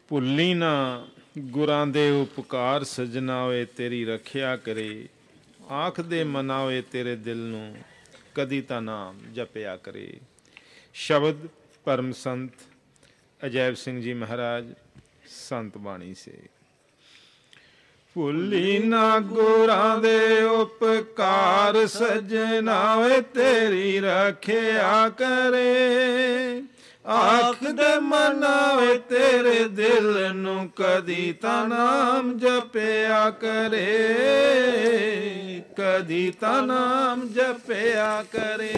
ਭੁੱਲੀ ਨਾ ਗੁਰਾਂ ਦੇ ਉਪਕਾਰ ਸਜਣਾ ਵੇ ਤੇਰੀ ਰੱਖਿਆ ਕਰੇ। ਆਖ ਦੇ ਮਨਾਵੇ ਤੇਰੇ ਦਿਲ ਨੂੰ ਕਦੀ ਤਾਂ ਨਾਮ ਜਪਿਆ ਕਰੇ। ਸ਼ਬਦ ਪਰਮ ਸੰਤ ਅਜੈਬ ਸਿੰਘ ਜੀ ਮਹਾਰਾਜ ਸੰਤ ਬਾਣੀ ਸੇ। ਭੁੱਲੀ ਨਾ ਗੁਰਾਂ ਦੇ ਉਪਕਾਰ ਸਜਣਾ ਵੇ ਤੇਰੀ ਰੱਖਿਆ ਕਰੇ। ਆਖ ਦੇ ਮਨਾਵੇ ਤੇਰੇ ਦਿਲ ਨੂੰ ਕਦੀ ਤਾਂ ਨਾਮ ਜਪਿਆ ਕਰੇ। ਕਦੀ ਤਾਂ ਨਾਮ ਜਪਿਆ ਕਰੇ।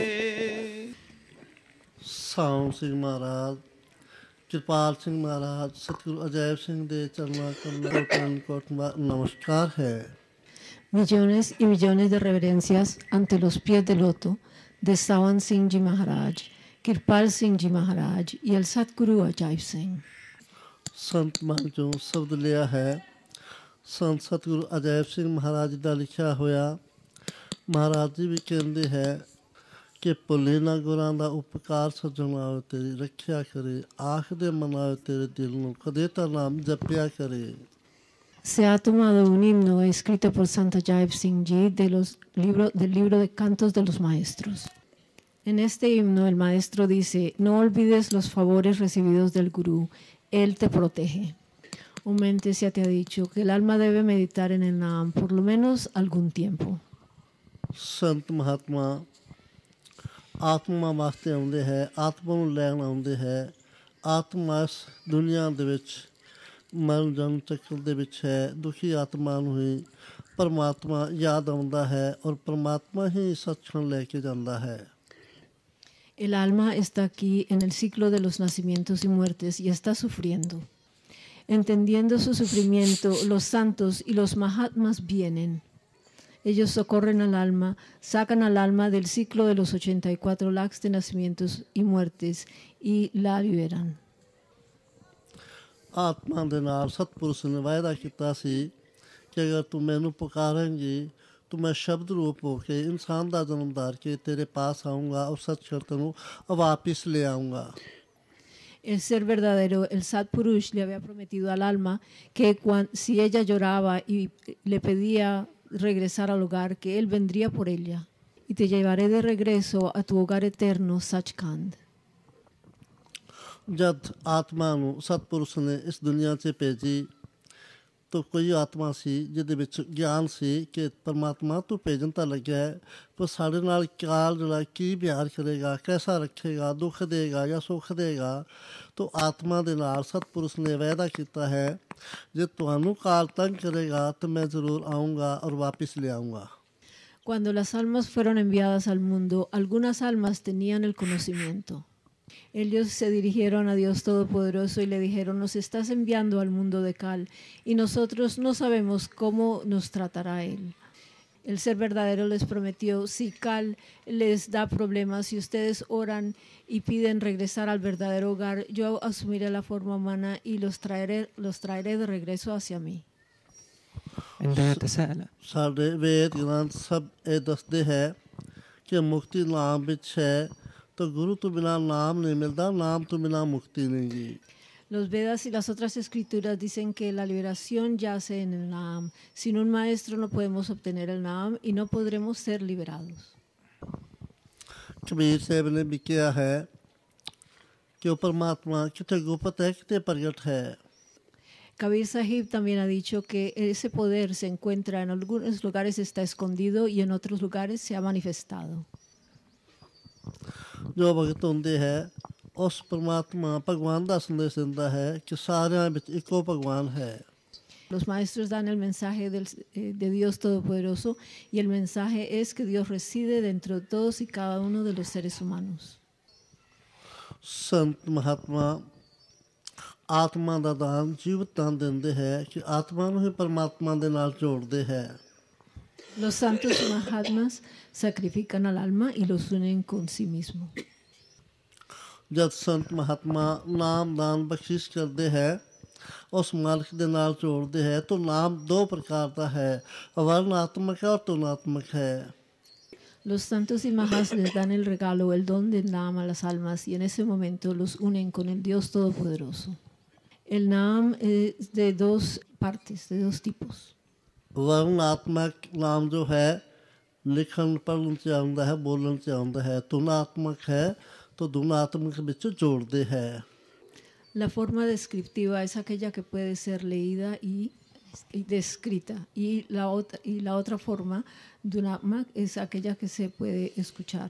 ਸਾਉਂ ਸਿੰਘ ਮਹਾਰਾਜ, ਕਿਰਪਾਲ ਸਿੰਘ ਮਹਾਰਾਜ, ਸਤਿਗੁਰੂ ਅਜੈਬ ਸਿੰਘ ਦੇ ਚਰਨਾਂ ਕੋਟ ਨਮਸਕਾਰ ਹੈ। Millones y millones de reverencias ante los pies de loto de Sawan Singh Ji Maharaj, Kirpal Singh Ji Maharaj y el Satguru Ajaib Singh। ਸੰਤ ਮਨ ਚੋਂ ਸ਼ਬਦ ਲਿਆ ਹੈ। ਸੰਤ ਸਤਿਗੁਰੂ ਅਜੈਬ ਸਿੰਘ ਮਹਾਰਾਜ ਦਾ ਲਿਖਿਆ ਹੋਇਆ। ਮਹਾਰਾਜ ਜੀ ਵੀ ਕਹਿੰਦੇ ਹੈ ਕਿ ਭੁੱਲੇ ਨਾ ਗੁਰਾਂ ਦਾ ਉਪਕਾਰ ਸਜਣਾ ਵੇ ਤੇਰੀ ਰੱਖਿਆ ਕਰੇ। ਆਖ ਦੇ ਮਨਾਵੇ ਤੇਰੇ ਦਿਲ ਨੂੰ ਕਦੇ ਤਾਂ ਨਾਮ ਜਪਿਆ ਕਰੇ। Se ha tomado un himno escrito por Sant Ajaib Singh Ji del libro de Cantos de los Maestros. En este himno el maestro dice: no olvides los favores recibidos del Gurú, él te protege. Humildemente se te ha dicho que el alma debe meditar en el Naam por lo menos algún tiempo. ਸੰਤ ਮਹਾਤਮਾ ਆਤਮਾ ਵਾਸਤੇ ਆਉਂਦੇ ਹੈ, ਆਤਮਾ ਨੂੰ ਲੈਣ ਆਉਂਦੇ ਹੈ। ਆਤਮਾ ਇਸ ਦੁਨੀਆ ਦੇ ਵਿੱਚ ਮਰਨ ਜਨਮ ਚੱਕਰ ਦੇ ਵਿੱਚ ਹੈ। ਦੁਖੀ ਆਤਮਾ ਨੂੰ ਹੀ ਪਰਮਾਤਮਾ ਯਾਦ ਆਉਂਦਾ ਹੈ ਔਰ ਪਰਮਾਤਮਾ ਹੀ ਸੱਚਖੰਡ ਲੈ ਕੇ ਜਾਂਦਾ ਹੈ। El alma está aquí en el ciclo de los nacimientos y muertes y está sufriendo. Entendiendo su sufrimiento, los santos y los mahatmas vienen. Ellos socorren al alma, sacan al alma del ciclo de los 84 lakhs de nacimientos y muertes y la liberan. ਆਤਮਾ ਦੇ ਨਾਲ ਸਤਿਪੁਰਸ਼ ਨੇ ਵਾਅਦਾ ਕੀਤਾ ਸੀ ਕਿ ਅਗਰ ਤੂੰ ਮੈਨੂੰ ਪੁਕਾਰੇਂਗੀ तो मैं शब्द रूप होके इंसान का जन्म धार के तेरे पास आऊँगा और सचखंड तेनू वापिस ले आऊँगा। El ser verdadero, el Sat Purush, le había prometido al alma que si ella lloraba y le pedía regresar al hogar, que él vendría por ella y te llevaré de regreso a tu hogar eterno, Sachkhand. जब आत्मा नू सतपुरुष ने इस दुनिया से भेजी तो कोई आत्मा सी जिहदे विच ज्ञान सी कि परमात्मा तू भेजन तां लग्या है, पर साडे नाल काल जिहड़ा की व्यवहार करेगा, कैसा रखेगा, दुख देगा या सुख देगा। तो आत्मा दे नाल सतपुरुष ने वायदा किया है जे तुहानू काल तंग करेगा तो मैं ज़रूर आऊँगा और वापस ले आऊँगा। Cuando las almas fueron enviadas al mundo, algunas almas tenían el conocimiento. Ellos se dirigieron a Dios Todopoderoso y le dijeron: nos estás enviando al mundo de Kal y nosotros no sabemos cómo nos tratará Él. El ser verdadero les prometió: si Kal les da problemas, si ustedes oran y piden regresar al verdadero hogar, yo asumiré la forma humana y los traeré de regreso hacia mí. ਸਾਡੇ ਵੇਦ ਗ੍ਰੰਥ ਸਭ ਇਹ ਦੱਸਦੇ ਹੈ ਕਿ ਮੁਕਤੀ ਨਾਮ ਵਿੱਚ ਹੈ। तो गुरु तो बिना नाम नहीं मिलता, नाम तो बिना मुक्ति नहीं जी। Los Vedas y las otras escrituras dicen que la liberación yace en el Naam. Sin un maestro no podemos obtener el Naam y no podremos ser liberados. Kabir साहब ने भी किया है कि वो परमात्मा कितने गुप्त है, कितने प्रगट है। Kabir Sahib también ha dicho que ese poder se encuentra en algunos lugares, está escondido, y en otros lugares se ha manifestado. जो भगत होंदे है उस परमात्मा भगवान का संदेश दिंदा है कि सारिਆਂ ਵਿੱਚ ਇੱਕੋ भगवान है। Los maestros dan el mensaje de Dios Todopoderoso y el mensaje es que Dios reside dentro de todos y cada uno de los seres humanos. संत महात्मा आत्मा ਦਾ ਦਾਨ ਜੀਵਤ ਦਾਨ ਦਿੰਦੇ ਹੈ ਕਿ ਆਤਮਾ ਨੂੰ ਹੀ ਪਰਮਾਤਮਾ ਦੇ ਨਾਲ ਜੋੜਦੇ ਹੈ। Los santos y mahatmas sacrifican al alma y los unen con sí mismo. जब संत महात्मा नाम दान बख्शिश करते हैं उस मालिक के नाल जोड़ते हैं तो नाम दो प्रकार का है, वर्णात्मक है और तुलनात्मक है। Los santos y majas les dan el regalo, el don del Naam a las almas y en ese momento los unen con el Dios Todopoderoso. El naam es de dos partes, de dos tipos. वर्णात्मक नाम जो है लिखण पढ़न च आउंदा है बोलन च आउंदा है तुनात्मक है तो दुनात्मक ਵਿੱਚ ਜੋੜਦੇ ਹੈ La forma descriptiva es aquella que puede ser leída y descrita. Y la otra forma, dunatmak, es aquella que se puede escuchar.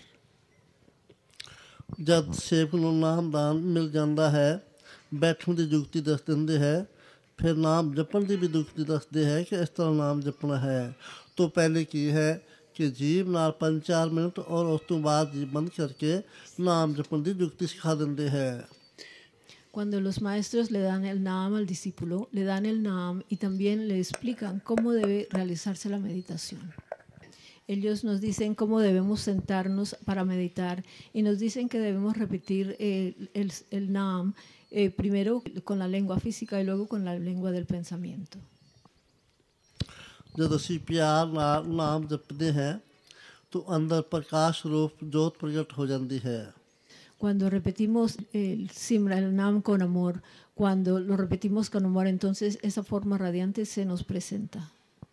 ਜਦ ਸੇਵਕ ਨੂੰ ਨਾਮਦਾਨ ਮਿਲ ਜਾਂਦਾ ਹੈ ਬੈਠਣ ਦੀ ਜੁਗਤੀ ਦੱਸ ਦਿੰਦੇ ਹੈ ਫਿਰ ਨਾਮ ਜਪਣ ਦੀ ਵੀ ਜੁਗਤੀ ਦੱਸਦੇ ਹੈ ਕਿ ਇਸ ਤਰ੍ਹਾਂ ਨਾਮ ਜਪਣਾ ਹੈ ਤੋਂ ਪਹਿਲੇ ਕੀ ਹੈ ਕਿ ਜੀਭ ਨਾਲ 5-4 ਮਿੰਟ ਔਰ ਉਸ ਤੋਂ ਬਾਅਦ ਜੀਭ ਬੰਦ ਕਰਕੇ ਨਾਮ ਜਪਣ ਦੀ ਜੁਗਤੀ ਸਿਖਾ ਦਿੰਦੇ ਹੈ Cuando los maestros le dan el naam al discípulo, le dan el naam y también le explican cómo debe realizarse la meditación. Ellos nos dicen cómo debemos sentarnos para meditar y nos dicen que debemos repetir el naam primero con la lengua física y luego con la lengua del pensamiento. जब ਅਸੀਂ ਪਿਆਰ ਨਾਲ ਨਾਮ ਜਪਦੇ ਹਾਂ ਤਾਂ ਅੰਦਰ ਪ੍ਰਕਾਸ਼ ਰੂਪ ਜੋਤ ਪ੍ਰਗਟ ਹੋ ਜਾਂਦੀ ਹੈ Cuando repetimos el simra, el naam con amor, cuando lo repetimos con amor, entonces esa forma radiante se nos presenta.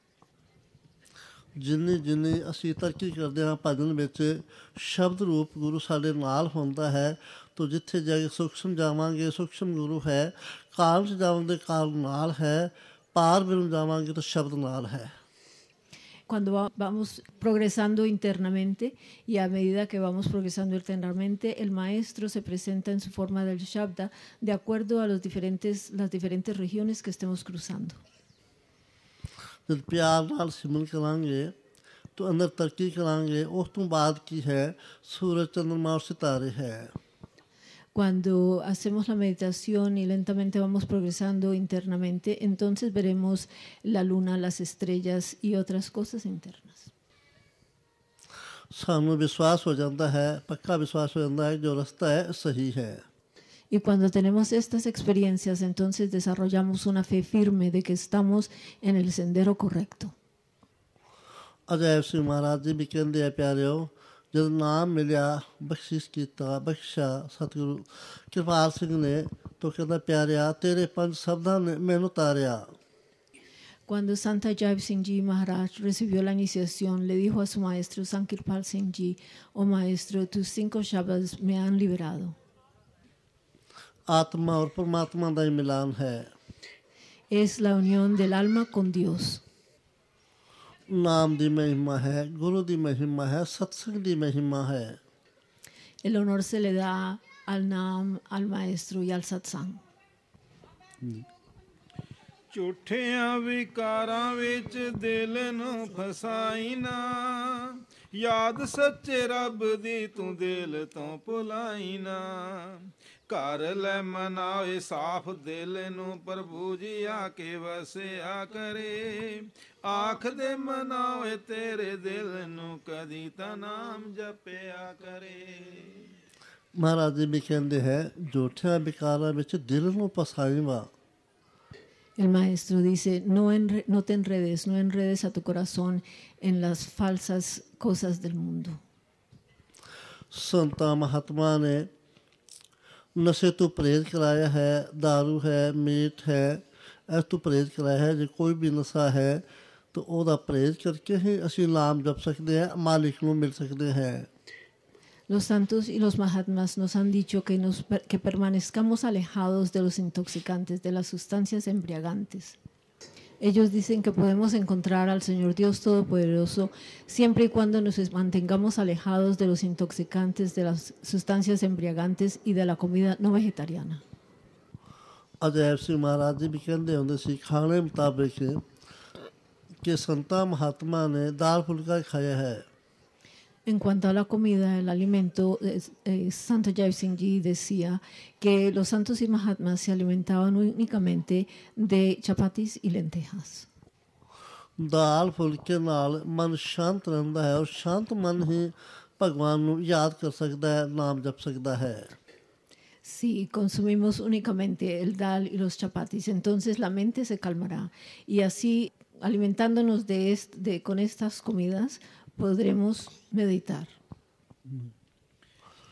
ਜਿੰਨੀ ਅਸੀਂ ਤਰੱਕੀ ਕਰਦੇ ਹਾਂ ਭਜਨ ਵਿੱਚ ਸ਼ਬਦ ਰੂਪ ਗੁਰੂ ਸਾਡੇ ਨਾਲ ਹੁੰਦਾ ਹੈ ਤਾਂ ਜਿੱਥੇ ਜਾ ਕੇ ਸੂਖਸ਼ਮ ਜਾਵਾਂਗੇ ਸੂਖਸ਼ਮ ਗੁਰੂ ਹੈ ਕਾਲ 'ਚ ਜਾਵਾਂਗੇ ਕਾਲ ਨਾਲ ਹੈ ਪਾਰ ਬ੍ਰਹਮ ਜਾਵਾਂਗੇ ਤਾਂ ਸ਼ਬਦ ਨਾਲ ਹੈ Cuando vamos progresando internamente y a medida que vamos progresando internamente, el maestro se presenta en su forma del Shabda de acuerdo a las diferentes regiones que estemos cruzando. जब प्यार नाल सिमरन करांगे तो अंदर तरक्की करांगे उस तो बाद की है सूरज चंद्रमा और सितारे है Cuando hacemos la meditación y lentamente vamos progresando internamente, entonces veremos la luna, las estrellas y otras cosas internas. सानू विश्वास हो जाता है पक्का विश्वास हो जाता है जो रास्ता है सही है Y cuando tenemos estas experiencias, entonces desarrollamos una fe firme de que estamos en el sendero correcto. Ajay सिंह महाराज जी भी कहते हैं प्यारे जब नाम मिलिया बख्शिश किया बख्शा सतगुरु कृपाल सिंह ने तो कहता प्यारिया तेरे 5 शब्दां ने मैनू तारिया Cuando Santa Jaib Singh Ji Maharaj recibió la iniciación, le dijo a su maestro Sankirpal Singh Ji, oh maestro, tus 5 shabdas me han liberado. आत्मा और परमात्मा का मिलान है Es la unión del alma con Dios. नाम दी महिमा है गुरु दी महिमा है सत्संग दी महिमा है El honor se le da al Naam, al maestro y al satsang. ਝੂਠਿਆਂ ਵਿਕਾਰਾਂ ਵਿੱਚ ਦਿਲ ਨੂੰ ਫਸਾਈ ਨਾ ਯਾਦ ਸੱਚੇ ਰੱਬ ਦੀ ਤੂੰ ਦਿਲ ਤੋਂ ਭੁਲਾਈ ਨਾ ਘਰ ਲੈ ਮਨਾਵੇ ਸਾਫ ਦਿਲ ਨੂੰ ਪ੍ਰਭੂ ਜੀ ਆ ਕੇ ਵਸਿਆ ਕਰੇ ਆਖ ਦੇ ਮਨਾਵੇ ਤੇਰੇ ਦਿਲ ਨੂੰ ਕਦੀ ਤਾਂ ਨਾਮ ਜਪਿਆ ਕਰੇ महाराज जी भी कहते हैं झूठिया विकारा विच दिल नूं फसाईवा El maestro dice, no te enredes a tu corazón en las falsas cosas del mundo. संता महात्मा ने नशे तो परहेज कराया है दारू है मीट है इस तो परहेज कराया है जो कोई भी नशा है तो ਉਹਦਾ ਪरहेज करके ही ਅਸੀਂ ਨਾਮ ਜਪ ਸਕਦੇ ਹਾਂ ਮਾਲਿਕ ਨੂੰ ਮਿਲ ਸਕਦੇ हैं Los santos y los mahatmas nos han dicho que permanezcamos alejados de los intoxicantes, de las sustancias embriagantes. Ellos dicen que podemos encontrar al Señor Dios Todopoderoso siempre y cuando nos mantengamos alejados de los intoxicantes, de las sustancias embriagantes y de la comida no vegetariana. Ajaib ਸਿੰਘ ਮਹਾਰਾਜ ਜੀ ਵੀ ਕਹਿੰਦੇ ਹੁੰਦੇ ਸੀ ਖਾਣੇ ਮੁਤਾਬਿਕ ਕਿ ਸੰਤਾਂ ਮਹਾਤਮਾ ਨੇ ਦਾਲ ਫੁਲਕਾ ਖਾਇਆ ਹੈ En cuanto a la comida, el alimento, Santo Jaib Singh Ji decía que los santos y mahatmas se alimentaban únicamente de chapatis y lentejas. ਦਾਲ ਫੁਲਕੇ ਨਾਲ ਮਨ ਸ਼ਾਂਤ ਰਹਿੰਦਾ ਹੈ ਔਰ ਸ਼ਾਂਤ ਮਨ ਹੀ ਭਗਵਾਨ ਨੂੰ ਯਾਦ ਕਰ ਸਕਦਾ ਹੈ ਨਾਮ ਜਪ ਸਕਦਾ ਹੈ Si consumimos únicamente el dal y los chapatis, entonces la mente se calmará. Y así, alimentándonos con estas comidas, podremos meditar.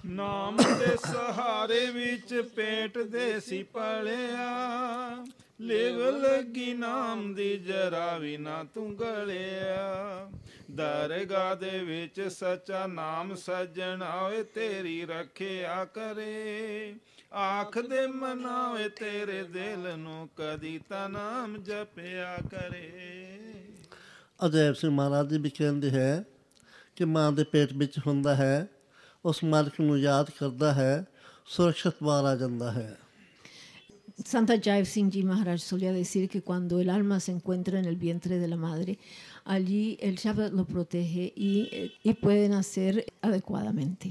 ਨਾਮ ਦੇ ਸਹਾਰੇ ਵਿੱਚ ਪੇਟ ਦੇ ਸੀ ਪਲਿਆ ਲਿਵ ਲੱਗੀ ਨਾਮ ਦੀ ਜਰਾ ਵੀ ਨਾ ਤੂੰ ਗਲਿਆ ਦਰਗਾਹ ਦੇ ਵਿੱਚ ਸੱਚਾ ਨਾਮ ਸੱਜਣਾ ਓਏ ਤੇਰੀ ਰੱਖਿਆ ਕਰੇ ਆਖ ਦੇ ਮਨਾਵੇ ਤੇਰੇ ਦਿਲ ਨੂੰ ਕਦੀ ਤਾਂ ਨਾਮ ਜਪਿਆ ਕਰੇ। ਅਜੈਬ ਸਿੰਘ ਮਹਾਰਾਜ ਜੀ ਵੀ ਕਹਿੰਦੇ ਹੈ ਕਿ ਮਾਂ ਦੇ ਪੇਟ ਵਿੱਚ ਹੁੰਦਾ ਹੈ, ਉਸ ਮਾਲਕ ਨੂੰ ਯਾਦ ਕਰਦਾ ਹੈ, ਸੁਰੱਖਿਅਤ ਬਾਹਰ ਆ ਜਾਂਦਾ ਹੈ। Santa Jaiv Singh Ji Maharaj solía decir que cuando el alma se encuentra en el vientre de la madre, allí el Shabbat lo protege y puede nacer adecuadamente.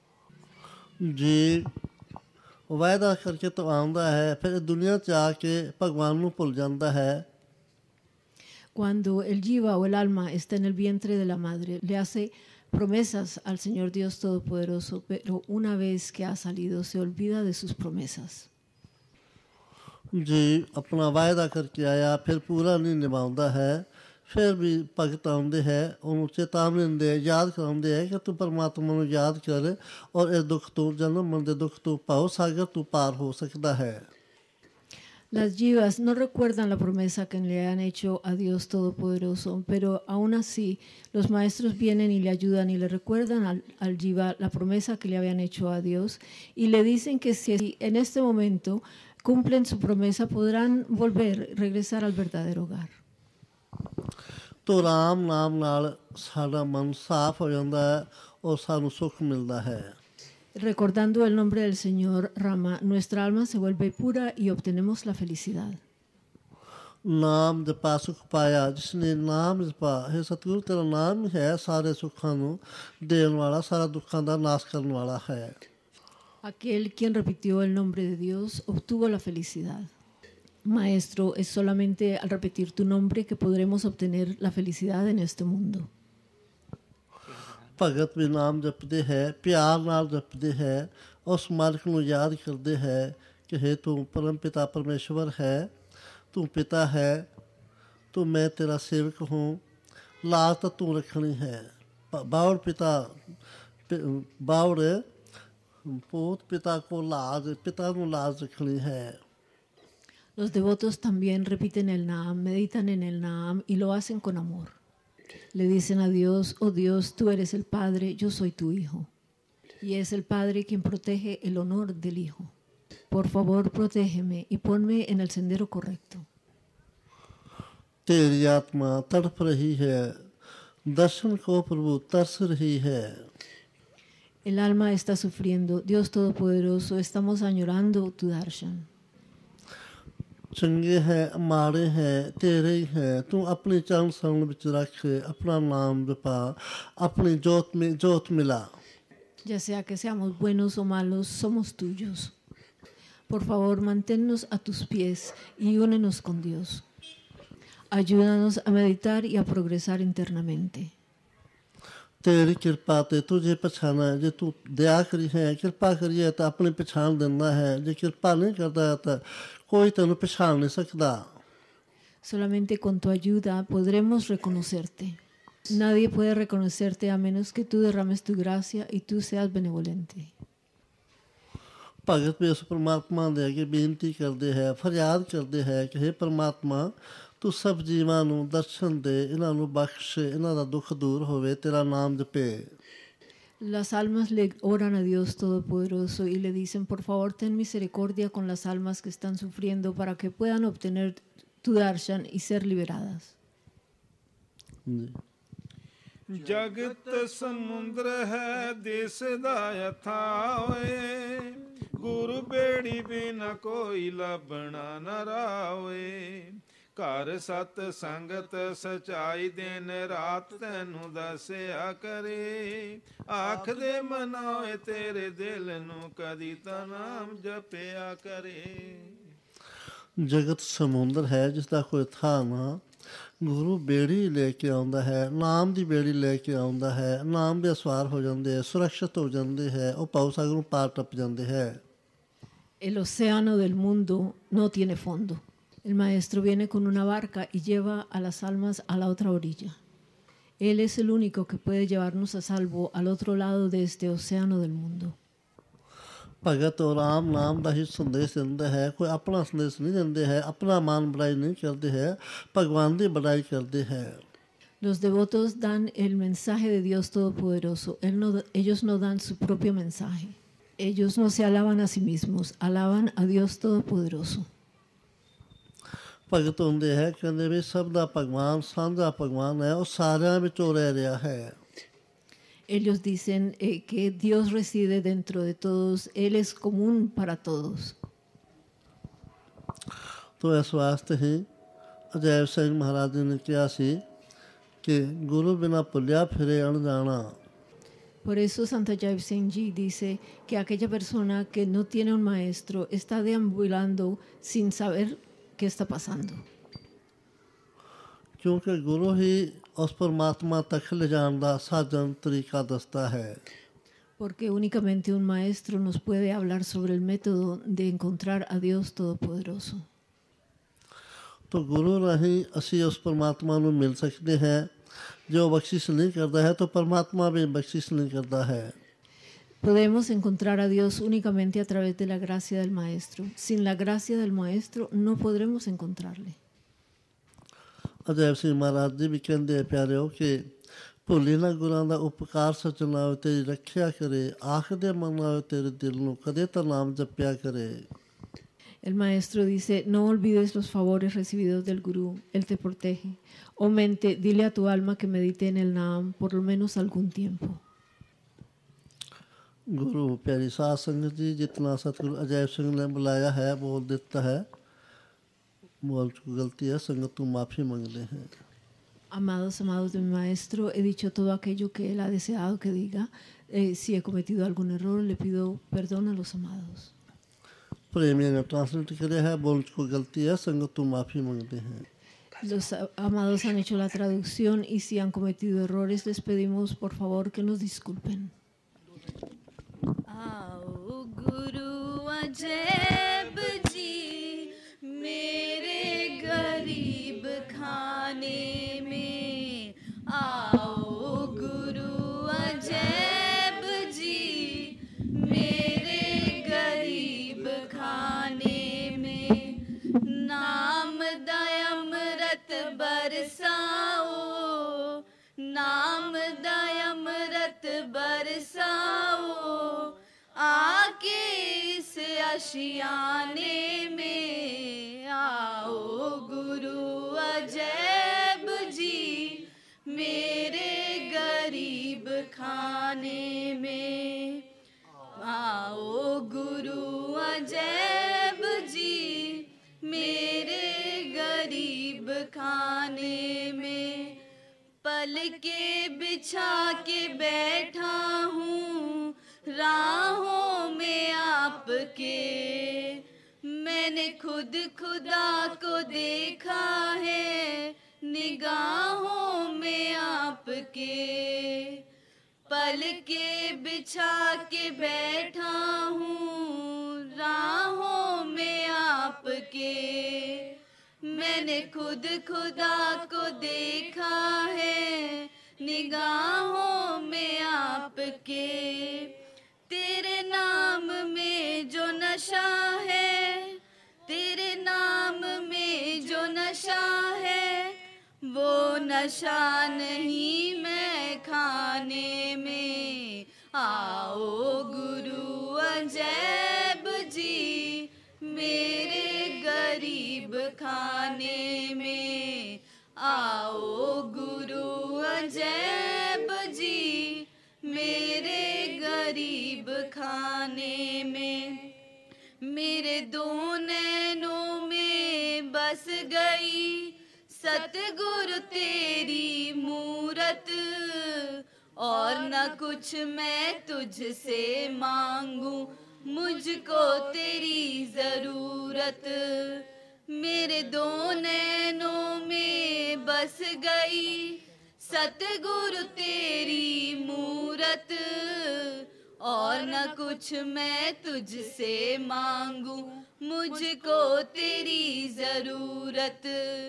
ਜੀ ਵਾਅਦਾ ਕਰਕੇ ਤਾਂ ਆਉਂਦਾ ਹੈ, ਫਿਰ ਦੁਨੀਆ 'ਚ ਆ ਕੇ ਭਗਵਾਨ ਨੂੰ ਭੁੱਲ ਜਾਂਦਾ ਹੈ। Cuando el jiva o el alma está en el vientre de la madre, le hace promesas al Señor Dios Todopoderoso, pero una vez que ha salido se olvida de sus promesas. ਜੀ ਆਪਣਾ ਵਾਅਦਾ ਕਰਕੇ ਆਇਆ, ਫਿਰ ਪੂਰਾ ਨਹੀਂ ਨਿਭਾਉਂਦਾ ਹੈ, ਫਿਰ ਵੀ ਭਗਤ ਆਉਂਦੇ ਹੈ, ਉਹਨੂੰ ਚੇਤਾਵਨੀ ਦਿੰਦੇ, ਯਾਦ ਕਰਾਉਂਦੇ ਹੈ ਕਿ ਤੂੰ ਪਰਮਾਤਮਾ ਨੂੰ ਯਾਦ ਕਰ ਔਰ ਇਸ ਦੁੱਖ ਤੋਂ, ਜਨਮ ਮਰਨ ਦੇ ਦੁੱਖ ਤੋਂ ਭਾਵ ਸਾਗਰ ਤੋਂ ਪਾਰ ਹੋ ਸਕਦਾ ਹੈ। Las yivas no recuerdan la promesa que le han hecho a Dios Todopoderoso, pero aún así los maestros vienen y le ayudan y le recuerdan al jiva la promesa que le habían hecho a Dios y le dicen que si en este momento cumplen su promesa podrán regresar al verdadero hogar. ਤੋ ਰਾਮ ਨਾਮ ਨਾਲ ਸਾਡਾ ਮਨ ਸਾਫ਼ ਹੋ ਜਾਂਦਾ ਹੈ ਔਰ ਸਾਨੂੰ ਸੁੱਖ ਮਿਲਦਾ ਹੈ। Recordando el nombre del Señor Rama, nuestra alma se vuelve pura y obtenemos la felicidad. ਨਾਮ ਜਪਾ ਸੁਖ ਪਾਇਆ, ਜਿਸਨੇ ਨਾਮ ਜਪਾ, ਹੈ ਸਤਿਗੁਰੂ ਤੇਰਾ ਨਾਮ ਹੀ ਹੈ ਸਾਰੇ ਸੁੱਖਾਂ ਨੂੰ ਦੇਣ ਵਾਲਾ, ਸਾਰਾ ਦੁੱਖਾਂ ਦਾ ਨਾਸ਼ ਕਰਨ ਵਾਲਾ ਹੈ। Aquel quien repitió el nombre de Dios obtuvo la felicidad. Maestro, es solamente al repetir tu nombre que podremos obtener la felicidad en este mundo. ਭਗਤ ਵੀ ਨਾਮ ਜਪਦੇ ਹੈ, ਪਿਆਰ ਨਾਲ ਜਪਦੇ ਹੈ, ਉਸ ਮਾਲਕ ਨੂੰ ਯਾਦ ਕਰਦੇ ਹੈ ਕਿ ਹੇ ਤੂੰ ਪਰਮ ਪਿਤਾ ਪਰਮੇਸ਼ਵਰ ਹੈ, ਤੂੰ ਪਿਤਾ ਹੈ, ਤੂੰ ਮੈਂ ਤੇਰਾ ਸੇਵਕ ਹੂੰ, ਲਾਜ ਤਾਂ ਤੂੰ ਰੱਖਣੀ ਹੈ। ਬਾਵੜ ਪਿਤਾ ਬਾਵੜ ਪੋਤ ਪਿਤਾ ਕੋ ਲਾਜ, ਪਿਤਾ ਨੂੰ ਲਾਜ ਰੱਖਣੀ ਹੈ। Los devotos también repiten el Naam, meditan en el Naam y lo hacen con amor. Le dicen a Dios, oh Dios, tú eres el Padre, yo soy tu Hijo. Y es el Padre quien protege el honor del Hijo. Por favor, protégeme y ponme en el sendero correcto. तेरी आत्मा तड़प रही है, दर्शन को प्रभु तरस रही है। El alma está sufriendo. Dios Todopoderoso, estamos añorando tu darshan. ਚੰਗੇ ਹੈ ਮਾੜੇ ਹੈ ਤੇਰੇ ਹੀ ਹੈ, ਤੂੰ ਆਪਣੇ ਚਰਨ ਸਰਣ ਵਿੱਚ ਰੱਖ, ਆਪਣਾ ਨਾਮ ਜਪਾ, ਆਪਣੀ ਜੋਤ ਮਿਲਾ। Ya sea que seamos buenos o malos, somos tuyos. Por favor, manténnos a tus pies y únenos con Dios. Ayúdanos a meditar y a progresar internamente. ਤੇਰੀ ਕਿਰਪਾ ਤੇ ਤੁਝੇ ਪਛਾਣਾ, ਜੇ ਤੂੰ ਦਇਆ ਕਰੀ ਹੈ, ਕਿਰਪਾ ਕਰੀਏ ਤਾਂ ਆਪਣੀ ਪਛਾਣ ਦਿੰਦਾ ਹੈ, ਜੇ ਕਿਰਪਾ ਨਹੀਂ ਕਰਦਾ ਤਾਂ ਕੋਈ ਤੈਨੂੰ ਪਛਾਣ ਨਹੀਂ ਸਕਦਾ। Solamente con tu ayuda podremos reconocerte. Nadie puede reconocerte a menos que tú derrames tu gracia y tú seas benevolente. ਭਗਤ ਵੀ ਉਸ ਪਰਮਾਤਮਾ ਦੇ ਅੱਗੇ ਬੇਨਤੀ ਕਰਦੇ ਹੈ, ਫਰਿਆਦ ਕਰਦੇ ਹੈ ਕਿ ਹੇ ਪਰਮਾਤਮਾ, ਤੂੰ ਸਭ ਜੀਵਾਂ ਨੂੰ ਦਰਸ਼ਨ ਦੇ, ਇਹਨਾਂ ਨੂੰ ਬਖਸ਼, ਇਹਨਾਂ ਦਾ ਦੁੱਖ ਦੂਰ ਹੋਵੇ, ਤੇਰਾ ਨਾਮ ਜਪੇ। Las almas le oran a Dios Todopoderoso y le dicen, por favor, ten misericordia con las almas que están sufriendo para que puedan obtener tu darshan y ser liberadas. ਜਗਤ ਸਮੁੰਦਰ ਹੈ ਦਿਸ ਦਾ ਅਥਾਏ, ਗੁਰੂ ਬੇੜੀ ਬਿਨ ਕੋਈ ਲੱਭਣਾ ਨ ਰਾਵੇ। ਘਰ ਸਤ ਸੰਗਤ ਸਚਾਈ ਦਿਨ ਰਾਤ ਤੈਨੂੰ ਦੱਸਿਆ ਕਰੇ, ਆਖ ਦੇ ਮਨਾਏ ਤੇਰੇ ਦਿਲ ਨੂੰ ਕਦੀ ਤਾਂ ਨਾਮ ਜਪਿਆ ਕਰੇ। ਜਗਤ ਸਮੁੰਦਰ ਹੈ ਜਿਸ ਦਾ ਕੋਈ ਥਾਂ ਨਾ, ਗੁਰੂ ਬੇੜੀ ਲੈ ਕੇ ਆਉਂਦਾ ਹੈ, ਨਾਮ ਦੀ ਬੇੜੀ ਲੈ ਕੇ ਆਉਂਦਾ ਹੈ, ਨਾਮ ਦੇ ਅਸਵਾਰ ਹੋ ਜਾਂਦੇ ਹੈ, ਸੁਰੱਖਿਅਤ ਹੋ ਜਾਂਦੇ ਹੈ, ਉਹ ਭਵ ਸਾਗਰ ਨੂੰ ਪਾਰ ਟੱਪ ਜਾਂਦੇ ਹੈ। El océano del mundo no tiene fondo. El maestro viene con una barca y lleva a las almas a la otra orilla. Él es el único que puede llevarnos a salvo al otro lado de este océano del mundo. ਭਗਤ ਔਰ ਆਮ ਨਾਮ ਦਾ ਹੀ ਸੰਦੇਸ਼ ਦਿੰਦਾ ਹੈ। ਕੋਈ ਆਪਣਾ ਸੰਦੇਸ਼ ਨਹੀਂ ਦਿੰਦੇ ਹੈ, ਆਪਣਾ ਮਾਨ ਬੜਾਈ ਨਹੀਂ ਕਰਦੇ ਹੈ, ਭਗਵਾਨ ਦੀ ਬੜਾਈ ਕਰਦੇ ਹੈ। Los devotos dan el mensaje de Dios Todopoderoso. Ellos no dan su propio mensaje. Ellos no se alaban a sí mismos, alaban a Dios Todopoderoso. ਭਗਤ ਹੁੰਦੇ ਹੈ, ਕਹਿੰਦੇ ਵੀ ਸਭ ਦਾ ਭਗਵਾਨ ਸਾਂਝਾ ਭਗਵਾਨ ਹੈ, ਉਹ ਸਾਰਿਆਂ ਵਿੱਚੋਂ ਰਹਿ ਰਿਹਾ ਹੈ। Ellos dicen que Dios reside dentro de todos, Él es común para todos. ਤੋ ਇਸ ਵਾਸਤੇ ਹੀ ਅਜੈਬ ਸਿੰਘ ਮਹਾਰਾਜ ਜੀ ਨੇ ਕਿਹਾ ਸੀ ਕਿ ਗੁਰੂ ਬਿਨਾ ਭੁੱਲਿਆ ਫਿਰੇ ਅਣਜਾਣਾ। Por eso Santa Jai Singh Ji dice que aquella persona que no tiene un maestro está deambulando sin saber qué está pasando. ਕਿਉਂਕਿ ਗੁਰੂ ਹੀ ਉਸ ਪਰਮਾਤਮਾ ਤੱਕ ਲਿਜਾਣ ਦਾ ਸਾਜਨ ਤਰੀਕਾ ਦੱਸਦਾ ਹੈ। Porque únicamente un maestro nos puede hablar sobre el método de encontrar a Dios Todopoderoso. ਤੋ ਗੁਰੂ ਰਾਹੀਂ ਅਸੀਂ ਉਸ ਪਰਮਾਤਮਾ ਨੂੰ ਮਿਲ ਸਕਦੇ ਹਾਂ। ਜੋ ਬਖਸ਼ਿਸ਼ ਨਹੀਂ ਕਰਦਾ ਹੈ ਤਾਂ ਪਰਮਾਤਮਾ ਵੀ ਬਖਸ਼ਿਸ਼ ਨਹੀਂ ਕਰਦਾ ਹੈ। Podemos encontrar a Dios únicamente a través de la gracia del maestro. Sin la gracia del maestro no podremos encontrarle. Ajaib ਸਿੰਘ ਮਹਾਰਾਜ ਜੀ ਵੀ ਕਹਿੰਦੇ ਪਿਆਰਿਓ ਕਿ ਭੁੱਲੀ ਨਾ ਗੁਰਾਂ ਦਾ ਉਪਕਾਰ ਸਚਨਾ ਹੋਵੇ, ਤੇਰੀ ਰੱਖਿਆ ਕਰੇ, ਆਖਦੇ ਮਨ ਆਵੇ ਤੇਰੇ ਦਿਲ ਨੂੰ, ਕਦੇ ਤਾਂ ਨਾਮ ਜਪਿਆ ਕਰੇ। El maestro dice, no olvides los favores recibidos del gurú, él te protege. Oh mente, dile a tu alma que medite en el Naam por lo menos algún tiempo. ਗੁਰੂ ਪਿਆਰੀ ਸਾਧ ਸੰਗਤ ਜੀ, ਜਿਤਨਾ ਸਤਿਗੁਰੂ ਅਜੈਬ ਸਿੰਘ ਨੇ ਬੁਲਾਇਆ ਹੈ ਬੋਲ ਦਿੱਤਾ ਹੈ। ਬੋਲ ਚ ਗਲਤੀ ਹੈ, ਸੰਗਤ ਤੋਂ ਮਾਫੀ ਮੰਗਦੇ हैं। Amados, amados de mi maestro, he dicho todo aquello que él ha deseado que diga. Si he cometido algún error, le pido perdón a los amados. ਪ੍ਰੇਮੀਆਂ ਨੇ ਟ੍ਰਾਂਸਲੇਟ ਕਰਿਆ ਹੈ, ਬੋਲ ਚ ਕੋਈ ਗਲਤੀ ਹੈ, ਸੰਗਤ ਤੋਂ ਮਾਫੀ ਮੰਗਦੇ हैं। Los amados han hecho la traducción y si han cometido errores, les pedimos por favor que nos disculpen. आओ गुरु अजैब जी मेरे गरीब खाने में, आओ गुरु अजैब जी मेरे गरीब खाने में, नाम दयामृत बरसाओ, नाम दयामृत बरसाओ, आके इस आशियाने में, आओ गुरु अजैब जी मेरे गरीब खाने में, आओ गुरु अजैब जी मेरे गरीब खाने में, पल के बिछा के बैठा हूँ राहों में आपके, मैंने खुद खुदा को देखा है निगाहों में आपके, पल के बिछा के बैठा हूँ राहों में आपके, मैंने खुद खुदा को देखा है निगाहों में आपके, तेरे नाम में जो नशा है, तेरे नाम में जो नशा है, वो नशा नहीं मैं खाने में, आओ गुरु अजैब जी मेरे गरीब खाने में, आओ गुरु अजैब जी मेरे गरीब खाने में, मेरे दो नैनों में बस गई सतगुरु तेरी मूरत, और न कुछ मैं तुझसे मांगू, मुझको तेरी जरूरत, मेरे दो नैनों में बस गई सतगुरु तेरी मूरत, और न कुछ मैं तुझसे मांगू, मुझको तेरी जरूरत,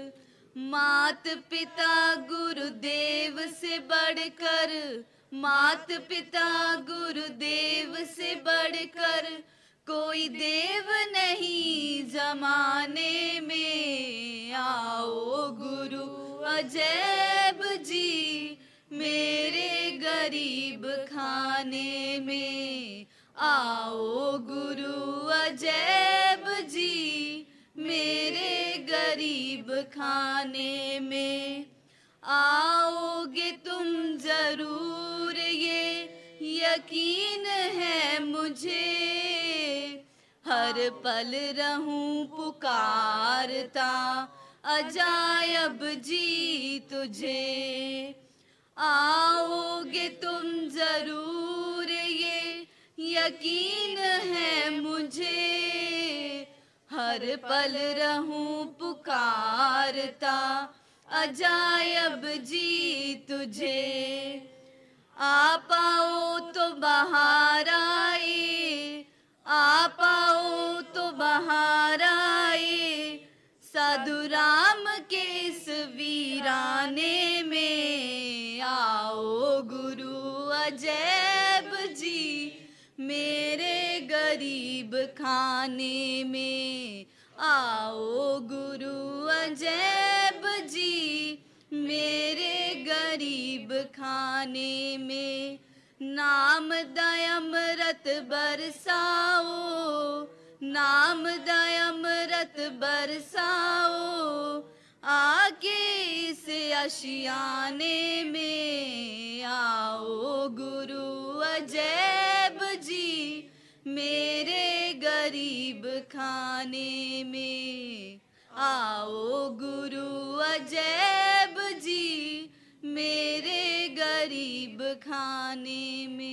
मात पिता गुरुदेव से बढ़कर, मात पिता गुरुदेव से बढ़कर कोई देव नहीं जमाने में। आओ गुरु अजैब जी मेरे गरीब खाने में। आओ गुरु अजैब जी मेरे गरीब खाने में। आओगे तुम जरूर ये यकीन है मुझे। हर पल रहूं पुकारता अजायब जी तुझे। आओगे तुम जरूर ये यकीन है मुझे। हर पल रहूं पुकारता अजायब जी तुझे। आ पाओ तो बाहर आए, आ पाओ तो बाहर आए। साधु राम के इस वीराने में। आओ गुरु अजैब जी मेरे गरीब खाने में। आओ गुरु अजैब जी मेरे गरीब खाने में। नाम दयामृत बरसाओ, नाम दयामृत बरसाओ। आके इस आशियाने में। आओ गुरु अजैब जी मेरे गरीब खाने में। आओ गुरु अजैब जी मेरे गरीब खाने में।